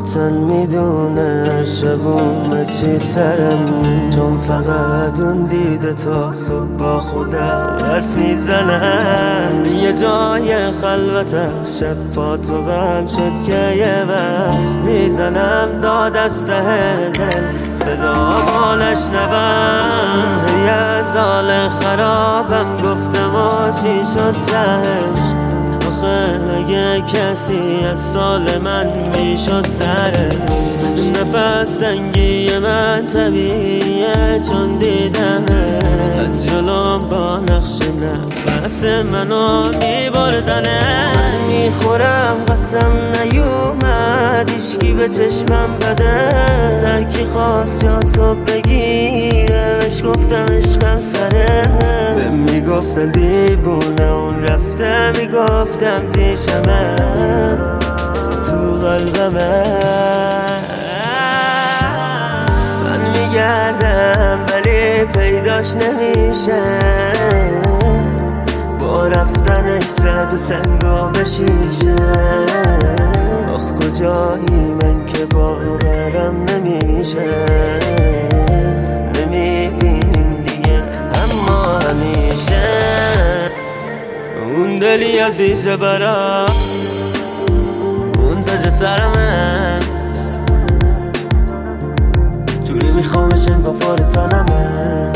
وطن میدونه شبومه چی سرم، چون فقط اون دیده تا صبح با خودم حرف میزنم. یه جای خلوتم شب پا تو غم شد که یه وقت میزنم داد از ته دل صدا ما نشنوم. یه زال خرابم گفتم و چی شد تهش، آخه اگه کسی از سال من میشد سره. نفس تنگی من طبیعیه چون دیدم از جلوم با نقش نفس منو میبردنه. میخورم قسم نیومد ایشکی به چشمم بده، ترکی خواست جا تو بگیره بهش گفتم عشقم سره. به میگفتن دیوونه اون رفته، میگفتم پیشمه تو قلبمه. من میگردم ولی پیداش نمیشه، با رفتنش زد و سنگا به شیشه. آخ کجایی من که باورم نمیشه، نمیبینیم دیگه اما همیشه. اون دلی عزیز برام اون تاج سرمه، جوری میخوامش انگار پار تنمه.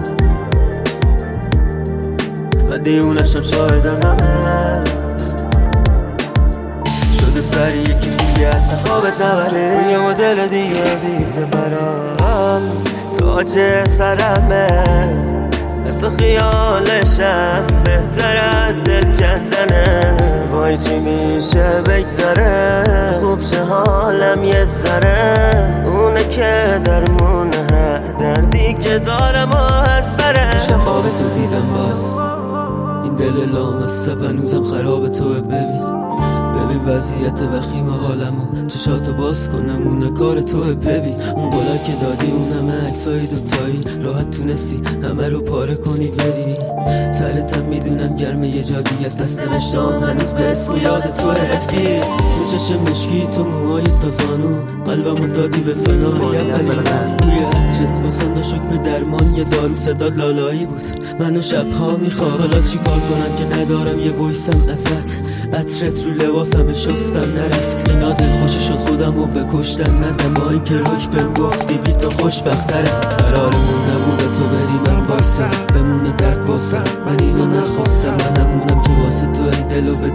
من دیونشم شاهدمه، شده سری یکی دیگه اصلا خوابت نبره. یه مدل دیگه عزیز برام تاج سرمه، تو خیالشم بهتر از دل کندنه. وای چی میشه بگذره خوب شه حالم یه ذره، اونه که درمونه هر دردی که دارم و از بره. شب خواب تو دیدم باز این دل لامسته هنوزم خراب تو. ببین وضعیت وخیم حالمو، چشاتو باز کنم اون کار تو. ببین اون گلا که دادی اونم عکسای دوتایی، راحت تونستی همه رو پاره کنی بری. سرتم میدونم گرمه یه جا دیگه است، دست نوشتم هنوز به اسم و یاد تو رفتی. اون چشم مشکی تو موهای تا زانو، قلبمو دادی به فنا. یه پریدن توی عطرت واسم داشت حکم درمان، یه دارو صداد لالایی بود منو شبها میخواد. حالا چی کار کنم که ندارم یه وایسم ازت، عطرت رو لباسم شستم نرفت. اینا دل خوشی شد خودم رو بکشتن، ندم با این که روک بهم گفتی بی تو خوشبختره. قرارمون نبوده تو بری من بایستم، بمونه درد واسم من اینو نخواستم. منمونم که واسه تو ای دلو به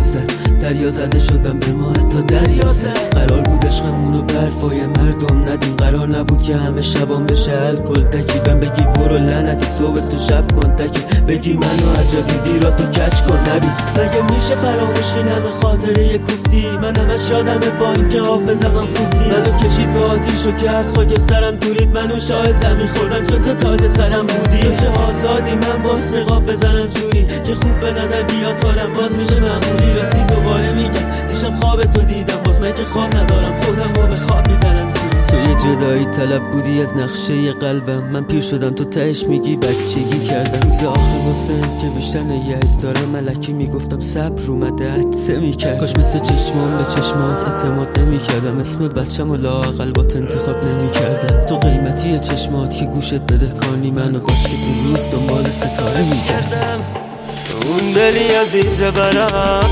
دریا زده شدم به ما حتی دریا زد. قرار بود عشقمونو به حرفای مردم ندیم، قرار نبود که همه شبان بشه الکل تکی. بهم بگی برو لعنتی صبح تو شب کن تکی، بگی منو هر جا دیدی را تو کچ کن نبی. مگه میشه فراموشی نمه خاطره کوفتی، من همش یادمه با این که حافظم هم خوب نی. منو کشید با آتیش و کرد خاک سرم تولید، منو شاه زمین خوردم چون تو تاج سرم بودی. تو که آزادی من باز نقاب بزنم جوری که خوب به نظر بیاد حالم باز میشه معمولی. راستی دوباره میگم دیشب خواب تو دیدم، باز من که خواب ندارم خودم رو به خواب میزنم زود. تو یه جدایی طلب بودی از نقشه قلبم، من پیر شدم تو تهش میگی بچگی کردم. روز آخر واسه که بیشتر نیت داره ملکی میگفتم صبر اومده عطسه میکرد. کاش مثل چشمان به چشمات اعتماد نمیکردم، اسم بچم و لااقل بات انتخاب نمیکردم. تو قیمتی چشمات که گوشت بده کانی منو باش که تو روز دنبال ستاره میکردم. اون دلی عزیز برام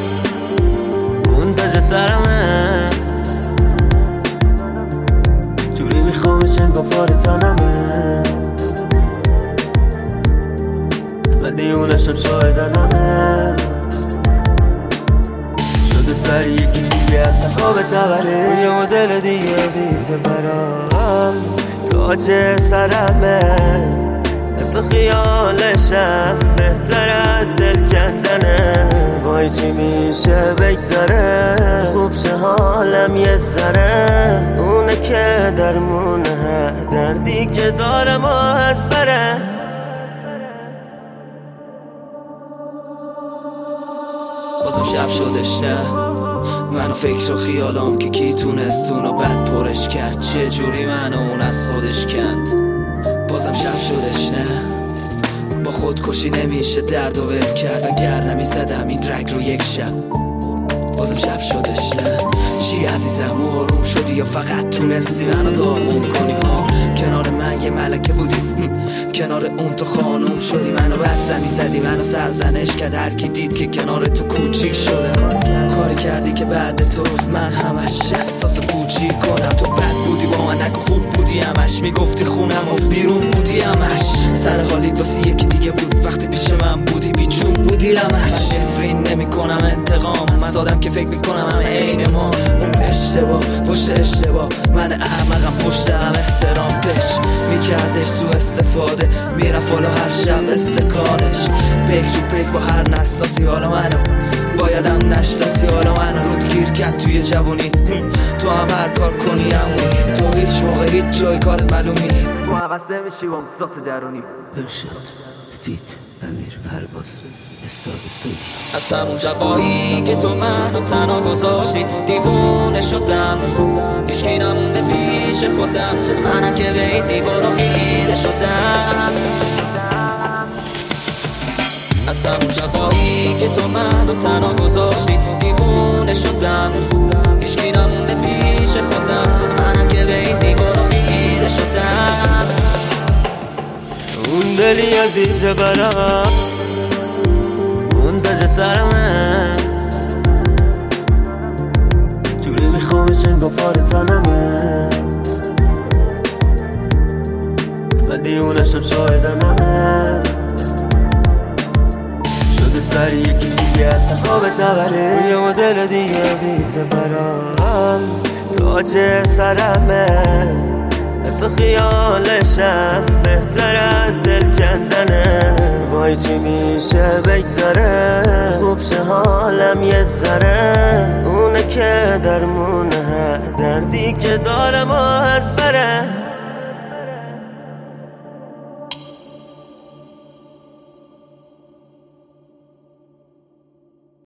اون تاج سرمه، جوری میخوامش انگار پار تنمه. من دیونشم شاهدنمه، شده سری یکی دیگه اصلا خوابت نبره. یه مدل دیگه عزیز برام تاج سرمه، تو خیالشم بهتر از دل کندنه. وای چی میشه بگذره خوب شه حالم یه ذره، اونه که درمونه هر دردی که دارم و از بره. بازم شب شدش نه، منو فکر و خیالام که کی تونست اونو بد پرش کرد، چه جوری منو اون از خودش کند. بازم شب شدش نه، با خودکشی نمیشه درد و ول کرد، وگر نمیزدم این رگ رو یک شب. بازم شب شدش نه. چی عزیزم آروم شدی یا فقط تونستی منو داغون کنی ها؟ کنار من یه ملکه بودی، کنار اون تو خانوم شدی. منو بد زمین زدی، منو سرزنش کرد هر کی دید که کنار تو کوچیک شدم. کاری کردی که بعد تو من همش احساس پوچی کنم. تو بد بودی با من، نگو خوب بودی همش. میگفتی خونم و بیرون بودی همش. سر حالی واسه یکی دیگه بود وقتی پیش من بودی بیچون بودی همش. من نفرین نمی کنم انتقام، من سادم که فکر میکنم همه عین ما. اون اشتباه پشت اشتباه، من احمقم پشت هم احترام بش میکردش سو استفاده. میرفت حالا هر شب استکانش پیک رو پیک با هر نستاسی. حالا منو بایدم نشتاسی، حالا منو رود گیر کرد توی جوونی. تو هم هر کار کنی همونی، تو هیچ موقع هیچ جای کارت معلومی. تو عوض نمیشی با ذات درونی. ارشاد فیت امیر پرواز استاد. از همون شبایی که تو منو تنها گذاشتی دیوونه شدم. هیچکی نمونده پیش خودم، منم که به این دیوارا خیره شدم. از همون شبایی که تو منو تنها گذاشتی دیوونه شدم. هیچکی نمونده پیش خودم، منم که به این دیوارا خیره شدم. اون دلی عزیز برام اون تاج سرمه، جوری میخوامش انگار پار تنمه. من دیونشم شایدمه، شده سری یکی دیگه اصلا خوابت نبره. روی مدل دیگه عزیز برام تاج سرمه، تو خیالشم بهتر از دل کندنه. وای چی میشه بگذره، خوب شه حالم یه ذره. اونه که درمونه هر دردی که دارم و از بره.